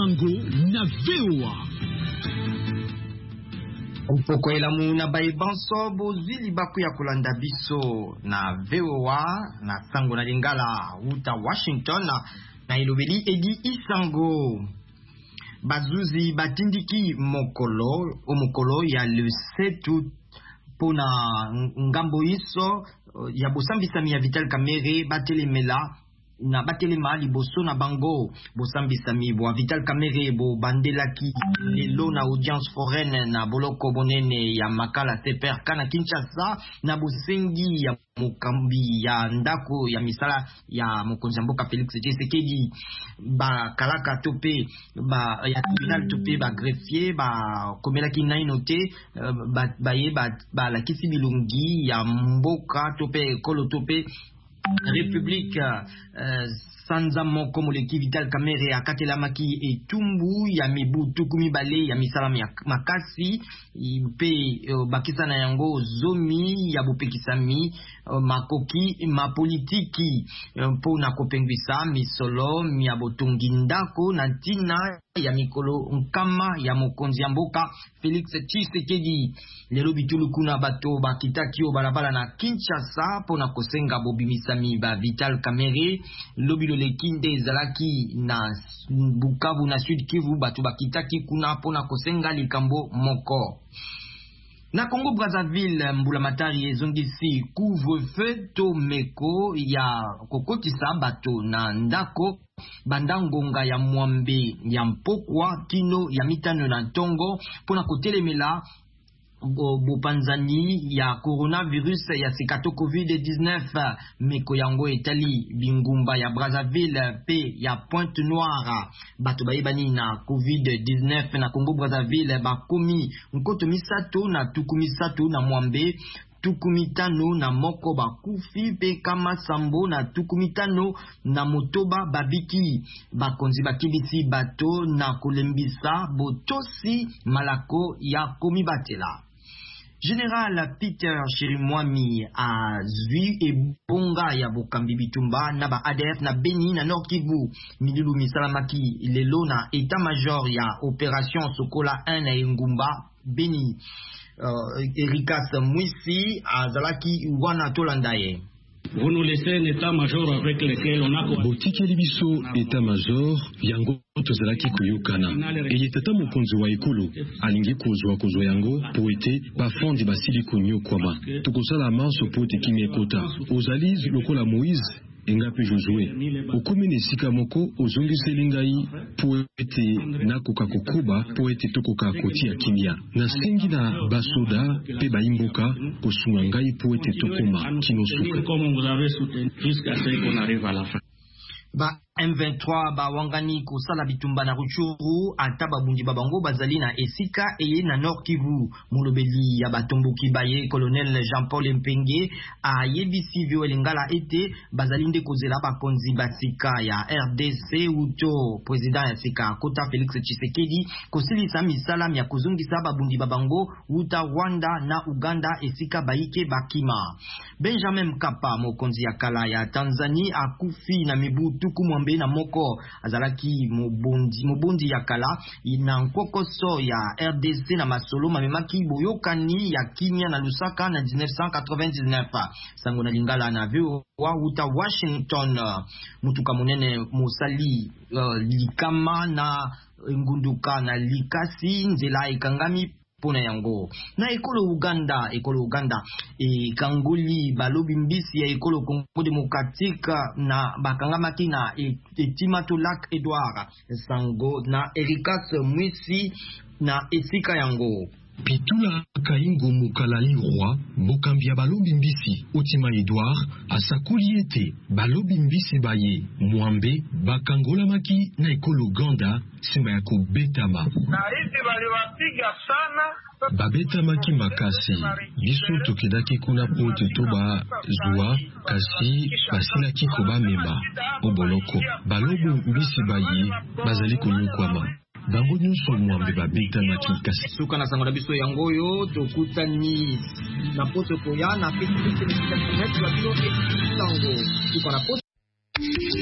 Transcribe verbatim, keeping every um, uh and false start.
Isango na V O A. Upoko elamu na baibanso bozili baku ya kolanda biso na V O A na sango na lingala uta Washington na ilobeli edi Isango. Bazuzi batindiki mokolo omokolo ya le sept août pona ngambo iso ya bosambisami ya Vital Kamerhe batelemela na batelema liboso na bango bosambisami bo Vital Kamerhe bo bandelaki lelo na audience foraine na boloko bonene ya makala C P R K na Kinshasa na bosengi ya mokambi ya ndako ya misala ya mokonzi mboka Félix Tshisekedi ba kalaka tope ba ya tribunal tope ba greffier ba komelaki naino te ba ba ye ba, ba la kisi bilungi ya mboka tope kolo tope République euh, sanza moko moleki Vital Kamerhe akatelamaki etumbu ya mibu tukumi bale ya misala ya makasi pe uh, bakisa na yango zomi ya bopekisami uh, makoki mapolitiki mpo uh, na kopengwisa misolo ya botongi ndako na ntina ya mikolo nkama ya mokonzi ya mboka Félix Tshisekedi. Lelo bitulu kuna bato bakitaki o balabala na Kinshasa pona kosenga bobimisami ba Vital Kamerhe lobilo lekinde zalaki na Bukavu na Sud Kivu bato bakitaki kuna pona kosenga likambo moko. Na Congo Brazzaville mbula matari ezongisi couvre-feu to meko ya kokotisa bato na ndako bandangonga ya mwambe ya mpokwa kino ya mitano na ntongo pona kotelemela bopanzani ya coronavirus ya sikato covid dix-neuf meko yango etali bingumba ya Brazzaville pe ya Pointe Noire bato bayebani na covid dix-neuf na Congo Brazzaville bakomi nkoto misato na tuku misato na mwambe tukumitano na moko bakufi pe kama sambo na tukumitano na motoba babiki bakonzi bakibisi bato na kolembisa botosi malako ya komibatela. Général Peter Chirimwami a zui ebonga ya bokambi bitumba na ba A D F na Beni na Nord Kivu mililu misalamaki lelo na état-major ya opération Sokola un na Ngumba Beni. Uh, Erikas Mwisi azalaki wana tolandaye. Vous nous laissez un état-major avec lequel on a botikeli biso état-major yango tozalaki koyokana eye tata mokonzi wa ekolo alingi kozwa kozwa yango po ete bafondi basili konyokwama tokosala manso po ete kimi ekota ozali lokola Moïse engape Josué okomi na esika moko ozongiseli ngai po ete nakoka kokuba po ete tokoka kotia kimia nasengi na basoda pe baimboka kosunga ngai po ete tokoma kino suka. Ba M vingt-trois ba wangani ko sala bitumba na Ruchuru ata babundi babango bazali na esika eye na Nord Kivu mulobeli ya batomboki baye colonel Jean-Paul Mpenge a yebisi vio lingala ete bazali nde kozela bakonzi basika ya R D C uto president ya sika kota Félix Tshisekedi kosilisa misala ya kuzungisa babundi babango uta Rwanda na Uganda esika baike bakima. Benjamin Mkapa mokonzi ya kala ya Tanzania akufi na mibu tuku na moko azalaki mobondi mobondi ya kala ina nkokoso ya R D C na masolo mamemaki boyokani ya Kimia na Lusaka na mille neuf cent quatre-vingt-dix-neuf. Sango na lingala na V O A uta Washington mutuka munene musali uh, likama na ngunduka na likasi nzela ikangami pona yango na ekolo Uganda ekolo Uganda e kangoli balobi mbisi ya ekolo Congo Democratique na bakangamaki na etima to Lac Edouard sango na Erikas Mwisi na esika yango Pitula kaingo mukalali roi bokambi ya balobi mbisi otima Edouard asakuli ete balobi mbisi baye mwambe bakangola maki na ekolo Uganda sima ya kobetama na hizi waliwapiga sana babetamaki makasi biso tokedaki kuna po ete toba zwa kasi basilaki kobamema oboloko balobi mbisi baye bazali konyokwama bango nyonso mwambe babetamaki kasi suka na sango na biso yangoyo tokutani na poto koya na Facebook na Internet wa bilo e sango suka na poto